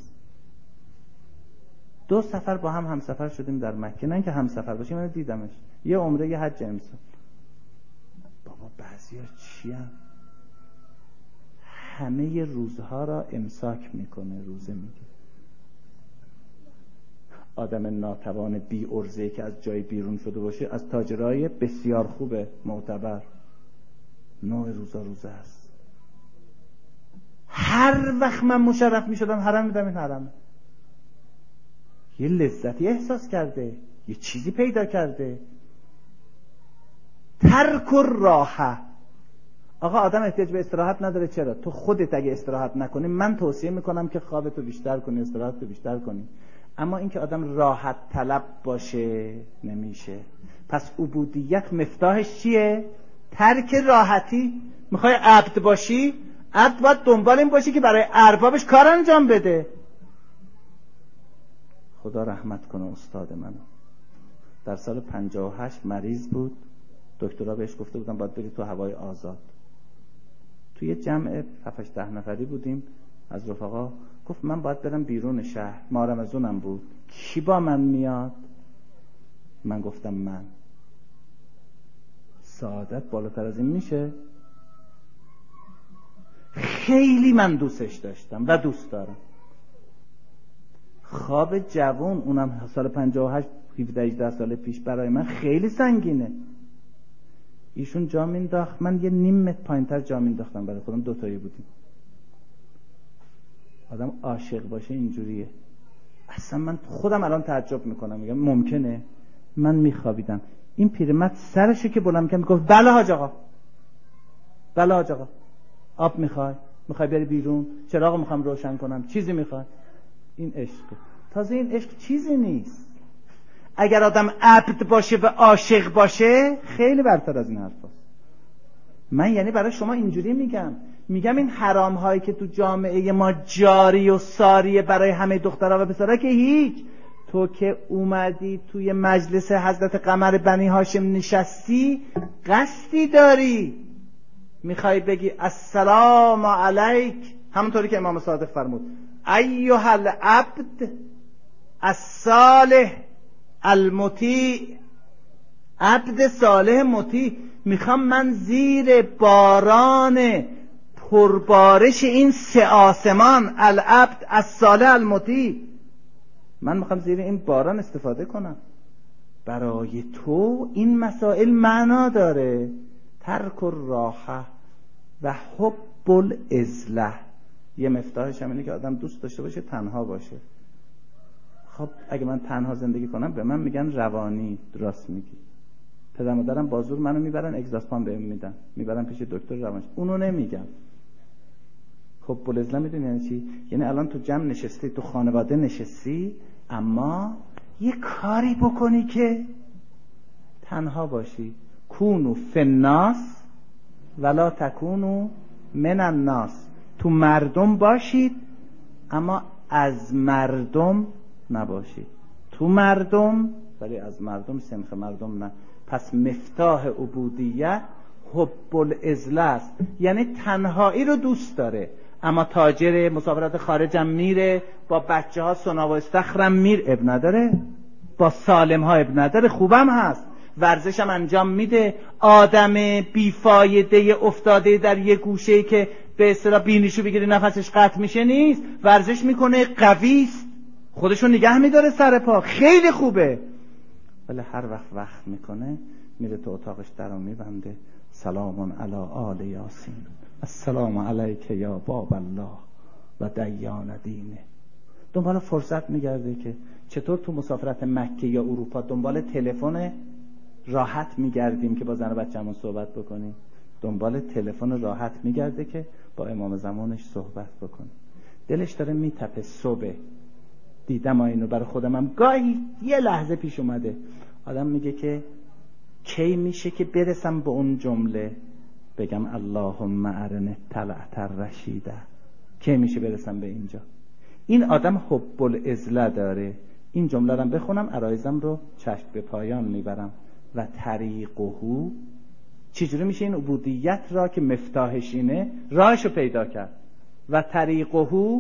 S1: 2 سفر با هم همسفر شدیم در مکه. نه اینکه همسفر باشیم، من دیدمش یه عمره یه حج امسال. بابا بعضیا چی هم؟ همه روزها را امساک میکنه، روزه میگه. آدم ناتوان بی ارزه که از جای بیرون شده باشه، از تاجرای بسیار خوبه، معتبر، نوع روزه است. هر وقت من مشرف می شدم حرم میدم، این حرمه. یه لذتی احساس کرده، یه چیزی پیدا کرده. ترک الراحه. آقا آدم احتیاج به استراحت نداره. چرا؟ تو خودت اگه استراحت نکنی، من توصیه میکنم که خوابتو بیشتر کنی، استراحتتو بیشتر کنی. اما اینکه آدم راحت طلب باشه نمیشه. پس عبودیت مفتاحش چیه؟ ترک راحتی. میخوای عبد باشی، عبد باید دنبال این باشی که برای اربابش کار انجام بده. خدا رحمت کنه استاد منو. در سال 58 مریض بود، دکترها بهش گفته بودن باید بری تو هوای آزاد. توی جمع 7-8 نفری بودیم از رفقا، گفت من باید برم بیرون شهر، ماه رمضانم بود، کی با من میاد؟ من گفتم من. سعادت بالاتر از این میشه؟ خیلی من دوستش داشتم و دوست دارم. خواب جوان، اونم سال 58 17-18 سال پیش، برای من خیلی سنگینه. ایشون جا مینداخت، من یه نیم متر پایین‌تر جا مینداختم برای خودم، دوتایی بودیم. آدم عاشق باشه اینجوریه. اصلا من خودم الان تعجب میکنم، میگم ممکنه؟ من میخوابیدم، این پیرمرد سرشو که بلند کرد میگفت بله حاج آقا، بله حاج آقا، آب میخوای بری بیرون، چراغو میخوام روشن کنم، چیزی میخوای؟ این عشقه. تازه این عشق چیزی نیست. اگر آدم عبد باشه و عاشق باشه خیلی برتر از این حرفاست. من یعنی برای شما اینجوری میگم این حرام هایی که تو جامعه ما جاری و ساریه برای همه دخترها و پسرها که هیچ. تو که اومدی توی مجلس حضرت قمر بنی هاشم نشستی، قصدی داری، میخوای بگی السلام علیک، همونطوری که امام صادق فرمود ایها العبد الصالح المطیع. عبد صالح مطیع. میخوام من زیر باران پربارش این 3 آسمان، العبد الصالح المطیع، من میخوام زیر این باران استفاده کنم. برای تو این مسائل معنا داره. ترک الراحه و حب العزله. یه مفتاحش هم اینه که آدم دوست داشته باشه تنها باشه. خب اگه من تنها زندگی کنم به من میگن روانی. درست میگی. پدر مادرم بازور منو میبرن اگزاسپان بهم میدن، میبرن پیش دکتر روانش. اونو نمیگم. خب بلزله میدونی یعنی چی؟ یعنی الان تو جمع نشستی، تو خانواده نشستی، اما یه کاری بکنی که تنها باشی. کونو فناس ولا تکونو من الناس. تو مردم باشید اما از مردم نباشید. تو مردم ولی از مردم، سنخ مردم نه. پس مفتاح عبودیت حب العزله است. یعنی تنهایی رو دوست داره، اما تاجر مسافرت خارجم میره، با بچه ها سنا و استخرم میر، اب نداره، با سالم ها اب نداره، خوبم هست، ورزشم انجام میده. آدم بیفایده افتاده در یه گوشه که به اصطلاح بینیشو بگیری نفسش قطع میشه نیست، ورزش میکنه، قویست، خودشو نگه میداره سر پا، خیلی خوبه. ولی هر وقت میکنه میره تو اتاقش درو میبنده، سلام علی آل یاسین، السلام علیک یا باب الله و دیان دینه. دنبال فرصت میگرده که چطور تو مسافرت مکه یا اروپا دنبال تلفن راحت میگردیم که با زن و بچه‌مون صحبت بکنیم، دنبال تلفن راحت میگرده که با امام زمانش صحبت بکنیم. دلش داره میتپه. صبح دیدم اینو برای خودم، گاهی یه لحظه پیش اومده، آدم میگه که کی میشه که برسم به اون جمله بگم اللهم ارنی طلعت الرشیده، کی میشه برسم به اینجا؟ این آدم حب العزله داره. این جمله رو بخونم عرایزم رو چشم به پایان میبرم. و طریقه، چجوری میشه این عبودیت را که مفتاحش اینه راهشو پیدا کرد؟ و طریقه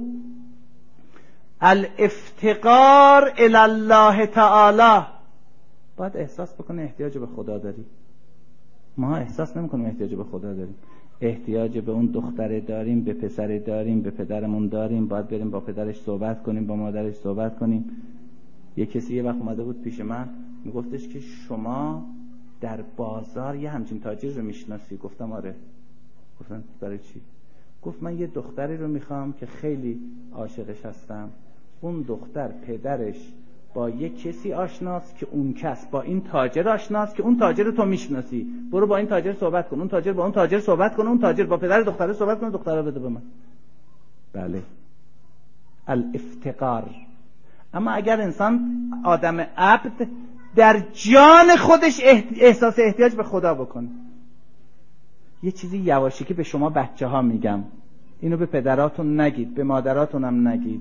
S1: الافتقار الی الله تعالی. باید احساس بکنه احتیاج به خدا داری. ما احساس نمیکنیم احتیاج به خدا داریم. احتیاج به اون دختره داریم، به پسره داریم، به پدرمون داریم، باید بریم با پدرش صحبت کنیم، با مادرش صحبت کنیم. یه کسی یه وقت اومده بود پیش من میگفتش که شما در بازار یه همچین تاجر رو میشناسی؟ گفتم آره. گفتم برای چی؟ گفت من یه دختری رو میخوام که خیلی عاشقش هستم. اون دختر پدرش با یه کسی آشناست که اون کس با این تاجر آشناست که اون تاجر رو تو میشناسی، برو با این تاجر صحبت کن، اون تاجر با اون تاجر صحبت کن، اون تاجر با پدر دختره صحبت کن، دختره بده به من. بله. الافتقار اما اگر انسان آدم عبد در جان خودش احساس احتیاج به خدا بکنه. یه چیزی یواشکی به شما بچه ها میگم، اینو به پدراتون نگید، به مادراتون هم نگید.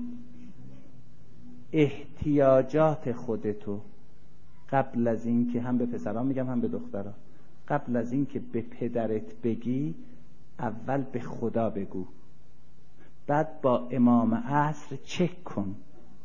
S1: احتیاجات خودتو قبل از این که، هم به پسرها میگم هم به دخترها، قبل از این که به پدرت بگی اول به خدا بگو، بعد با امام عصر چک کن.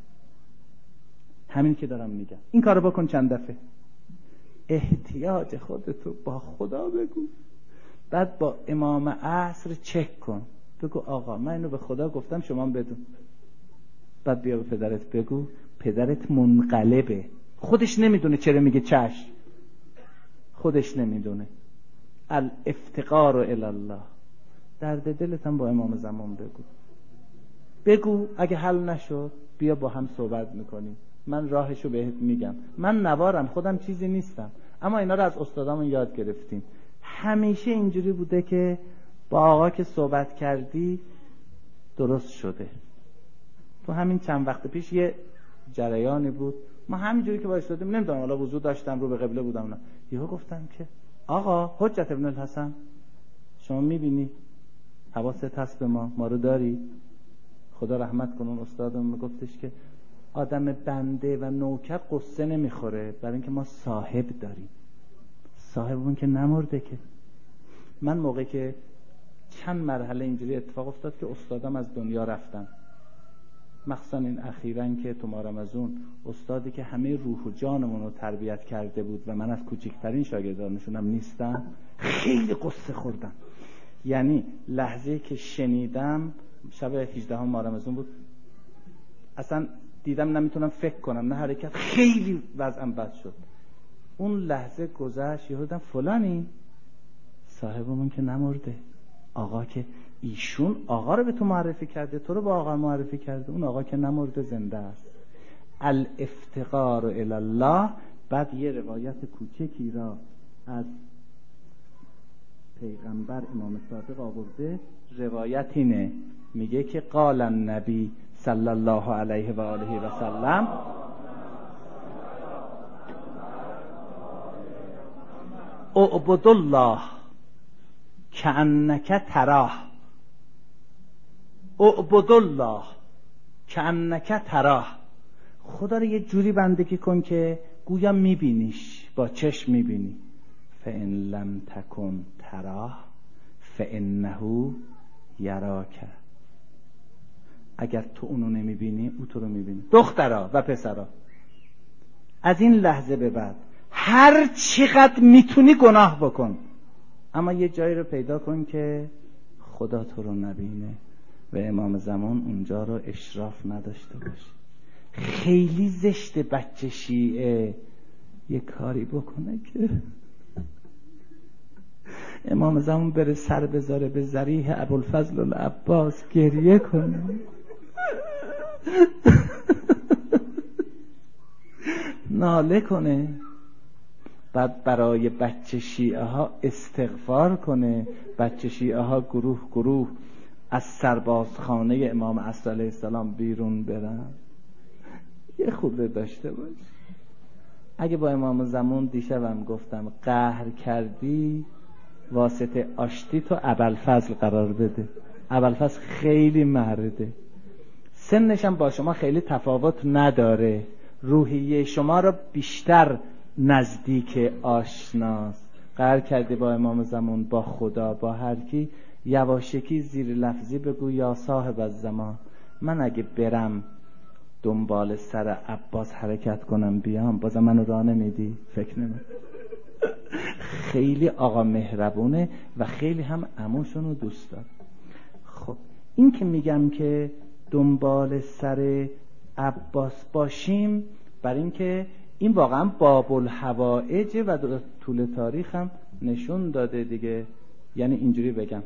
S1: همین که دارم میگم، این کارو بکن چند دفعه. احتیاج خودتو با خدا بگو، بعد با امام عصر چک کن، بگو آقا من اینو به خدا گفتم شما هم بدون. بعد بیا به پدرت بگو. پدرت منقلبه، خودش نمیدونه چرا میگه چشم، خودش نمیدونه. الافتقار الی الله، درد دلت هم با امام زمان بگو. اگه حل نشد بیا با هم صحبت میکنیم، من راهشو بهت میگم. من نوارم، خودم چیزی نیستم، اما اینا رو از استادامون یاد گرفتیم. همیشه اینجوری بوده که با آقا که صحبت کردی درست شده. تو همین چند وقت پیش یه جریانی بود، ما همینجوری که وایسادیم، نمیدونم حالا وضو داشتم رو به قبله بودم نه، یهو گفتم که آقا حجت ابن الحسن شما میبینی حواست هست به ما رو داری؟ خدا رحمت کنون استادم گفتش که آدم بنده و نوکر قصه نمیخوره، برای اینکه ما صاحب داریم. صاحبمون که نمرده که. من موقعی که چند مرحله اینجوری اتفاق افتاد که استادم از دنیا رفتن، مخصوصا این اخیراً که تو ماه رمضان استادی که همه روح و جانمون رو تربیت کرده بود و من از کوچکترین شاگردانشونم نیستم، خیلی قصه خوردم. یعنی لحظه‌ای که شنیدم شب 18 ماه رمضان بود، اصلا دیدم نمیتونم فکر کنم، نه حرکت، خیلی وضعم بد شد. اون لحظه گذشت، یهودم فلانی صاحبمون که نمرده، آقا که ایشون آقا رو به تو معرفی کرده، تو رو با آقا معرفی کرده، اون آقا که نمرده زنده است. الافتقار الی الله. بعد یه روایت کوچکی را از پیغمبر امام صادق آورده. روایت اینه، میگه که قال النبی صلی الله علیه و آله و سلم اعبد الله کأنک تراه، اعبد الله کأنک تراه. خدا رو یه جوری بندگی کن که گویا میبینیش، با چشم میبینی. فإن لم تکن تراه فإنه یراک. اگر تو اونو نمیبینی او تو رو میبینی. دخترها و پسرها، از این لحظه به بعد هر چقدر میتونی گناه بکن، اما یه جایی رو پیدا کن که خدا تو رو نبینه و امام زمان اونجا رو اشراف نداشته باشه. خیلی زشت بچه شیعه یه کاری بکنه که امام زمان بره سر بذاره به ذریح ابوالفضل العباس گریه کنه، ناله کنه، بعد برای بچه شیعه ها استغفار کنه. بچه شیعه ها گروه گروه از سربازخانه امام عصر علیه السلام بیرون برن. یه خورده داشته باش. اگه با امام زمان دیشبم گفتم قهر کردی، واسطه آشتی تو ابوالفضل قرار بده. ابوالفضل خیلی مرده، سنشم با شما خیلی تفاوت نداره، روحیه شما رو بیشتر نزدیک آشناست. قهر کردی با امام زمان، با خدا، با هر کی، یواشکی زیر لفظی بگو یا صاحب الزمان، من اگه برم دنبال سر عباس حرکت کنم بیام، بازم منو راه نمیدی؟ فکر نمی. خیلی آقا مهربونه و خیلی هم عموشونو دوست داره. خب این که میگم که دنبال سر عباس باشیم، برای اینکه این واقعا باب الحوائجه و در طول تاریخ هم نشون داده دیگه. یعنی اینجوری بگم،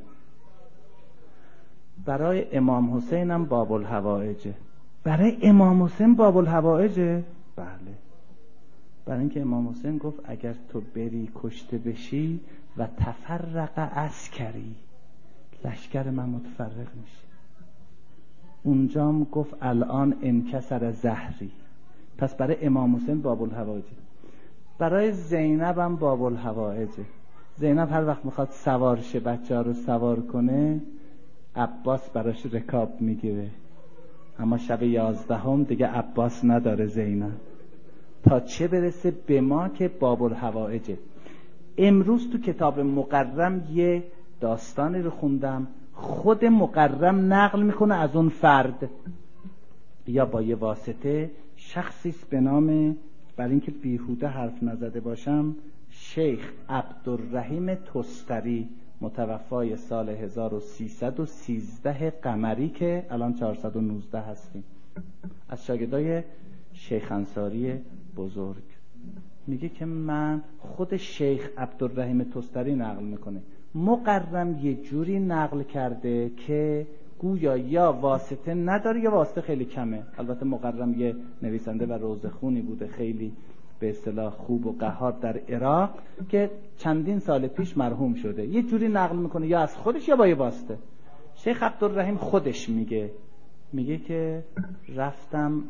S1: برای امام حسین هم باب الحوائجه. برای امام حسین باب الحوائجه؟ بله. برای اینکه امام حسین گفت اگر تو بری کشته بشی و تفرق عسکری، لشکر من متفرق میشه. اونجا هم گفت الان انکسر زهری، پس برای امام حسین باب الحوائجه، برای زینب هم باب الحوائجه. زینب هر وقت میخواد سوار شه، بچه ها رو سوار کنه، عباس براش رکاب میگیره. اما شب 11 دیگه عباس نداره زینب، تا چه برسه به ما که باب الحوائجه. امروز تو کتاب مقرم یه داستانی رو خوندم، خود مقرم نقل میکنه از اون فرد یا با یه واسطه شخصیست به نام، برای اینکه بیهوده حرف نزده باشم، شیخ عبدالرحیم تستری، متوفای سال 1313 قمری که الان 419 هستیم، از شاگردای شیخ انصاری بزرگ. میگه که من، خود شیخ عبدالرحیم تستری نقل میکنه، مقرم یه جوری نقل کرده که گویا یا واسطه نداره یا واسطه خیلی کمه. البته مقرم یه نویسنده و روزخونی بوده خیلی به اصطلاح خوب و قحار در عراق که چندین سال پیش مرحوم شده. یه جوری نقل میکنه یا از خودش یا با یه واسطه. شیخ عبدالرحیم خودش میگه که رفتم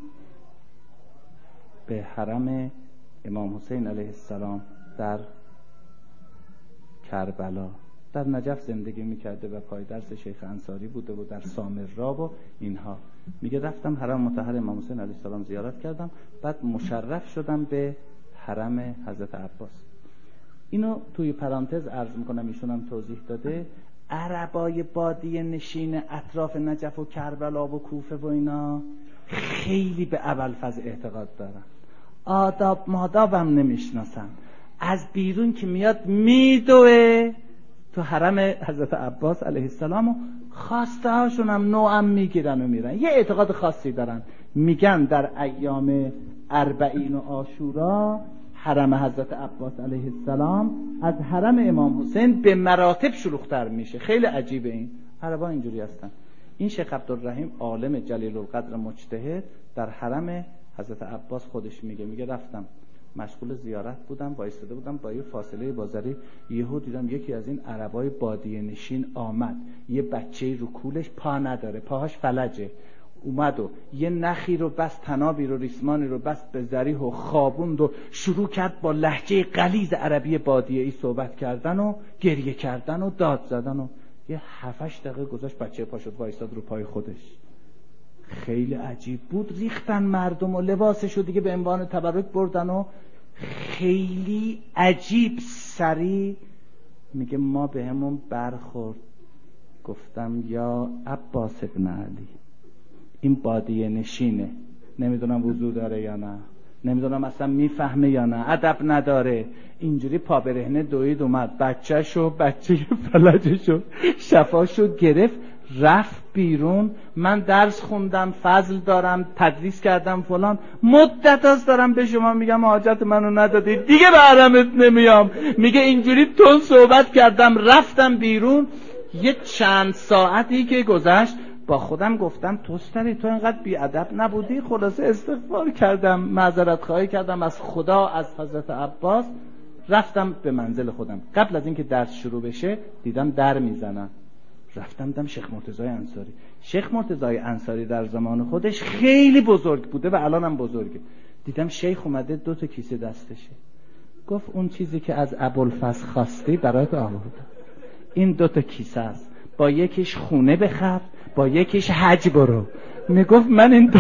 S1: به حرم امام حسین علیه السلام در کربلا، در نجف زندگی میکرده و پایدرس شیخ انصاری بوده و در سامرا و اینها. میگه رفتم حرم مطهر امام حسین علیه السلام زیارت کردم، بعد مشرف شدم به حرم حضرت عباس. اینو توی پرانتز عرض میکنم، ایشونم توضیح داده. عربای بادیه نشین اطراف نجف و کربلا و کوفه و اینا خیلی به ابوالفضل اعتقاد دارن، آداب ماداب هم نمیشناسن. از بیرون که میاد میدوه تو حرم حضرت عباس علیه السلام و خواسته هاشون هم نوعم میگیرن و میرن. یه اعتقاد خاصی دارن، میگن در ایام اربعین و عاشورا حرم حضرت عباس علیه السلام از حرم امام حسین به مراتب شلوغ‌تر میشه. خیلی عجیبه، این عربا اینجوری هستن. این شیخ عبدالرحیم عالم جلیل القدر مجتهد در حرم حضرت عباس خودش میگه رفتم مشغول زیارت بودم، وایساده بودم با یه فاصله بازاری، یهو دیدم یکی از این عربای بادیه نشین آمد، یه بچه رو کولش پا نداره، پاهاش فلجه، اومد و یه نخی رو بس، تنابی رو، ریسمانی رو بس به ذریح و خوابوند و شروع کرد با لهجه غلیظ عربی بادیه‌ای صحبت کردن و گریه کردن و داد زدن و یه 7-8 دقیقه گذاشت بچه پا شد وایساد رو پای خودش. خیلی عجیب بود. ریختن مردم و لباسشو دیگه به عنوان تبرک بردن و خیلی عجیب سری میگه ما به همون برخورد. گفتم یا عباس ابن علی، این بادیه نشینه، نمیدونم وضو داره یا نه، نمیدونم اصلا میفهمه یا نه، ادب نداره، اینجوری پا برهنه دوید اومد، بچه فلجشو شفاشو گرفت، رفت بیرون. من درس خوندم، فضل دارم، تدریس کردم فلان، مدت هاست دارم به شما میگم حاجت منو ندادید، دیگه به حرمت نمیام. میگه اینجوری تون صحبت کردم رفتم بیرون. یه چند ساعتی که گذشت با خودم گفتم تستری تو اینقدر بیادب نبودی. خلاصه استغفار کردم، معذرت خواهی کردم از خدا، از حضرت عباس، رفتم به منزل خودم. قبل از اینکه درس شروع بشه دیدم در میزنن، رفتم دیدم شیخ مرتضی انصاری. شیخ مرتضی انصاری در زمان خودش خیلی بزرگ بوده و الان هم بزرگه. دیدم شیخ اومده 2 کیسه دستشه. گفت اون چیزی که از ابوالفضل خواستی برات آوردم، این 2 کیسه است، با یکیش خونه بخر، با یکیش حج برو. میگفت من این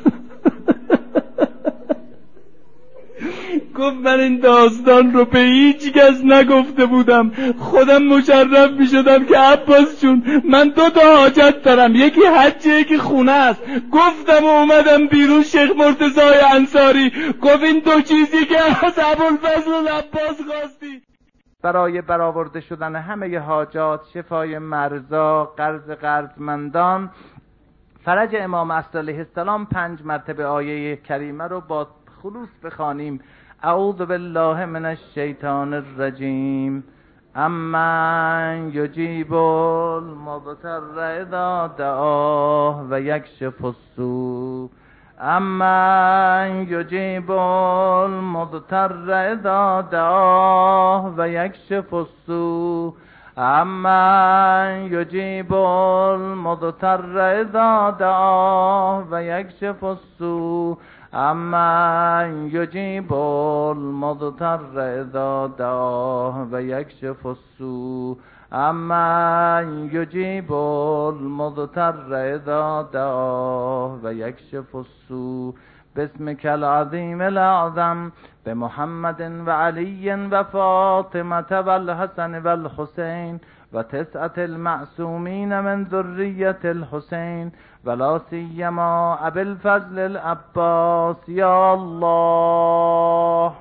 S1: گفت من این داستان رو به هیچ کس نگفته بودم، خودم مشرف می شدم که عباس جون من 2 حاجت دارم، یکی حج یکی خونه است. گفتم و اومدم بیرون. شیخ مرتضی انصاری گفت این 2 چیزی که از ابوالفضل و عباس خواستی برای برآورده شدن همه حاجات، شفای مرضا، قرضمندان، فرج امام عصر علیه السلام 5 مرتبه آیه کریمه رو با خلوص بخوانیم. اعوذ بالله من الشیطان الرجیم. امن یجیب المضطر اذا دعاه و یکشف السوء. امن یجیب المضطر اذا دعاه و یکشف السوء. امن یجیب المضطر اذا دعاه و یکشف السوء. امن یجیب المضطر اذا دعاه و یکشف السوء امن یجیب المضطر اذا دعاه و یکشف السوء باسمك العظیم الاعظم بمحمد و علی و فاطمة و الحسن و الحسین و تسعة المعصومین من ذریة الحسین ولا سیما ابی الفضل العباس یا الله.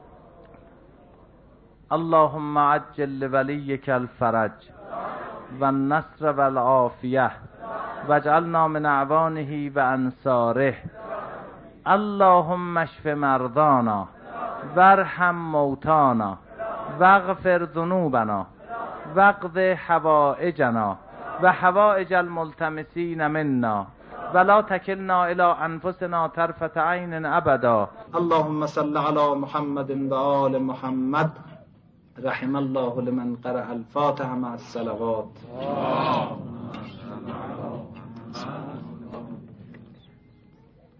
S1: اللهم عجل لولیک الفرج و النصر و العافیه واجعلنا من اعوانه و انصاره. اللهم اشف مرضانا وارحم موتانا واغفر ذنوبنا واقض حوائجنا و حوائج الملتمسین منا ولا تکلنا الى انفسنا طرفة عین ابدا. اللهم صل علی محمد و آل محمد. رحم الله لمن قرأ الفاتحه مع الصلوات.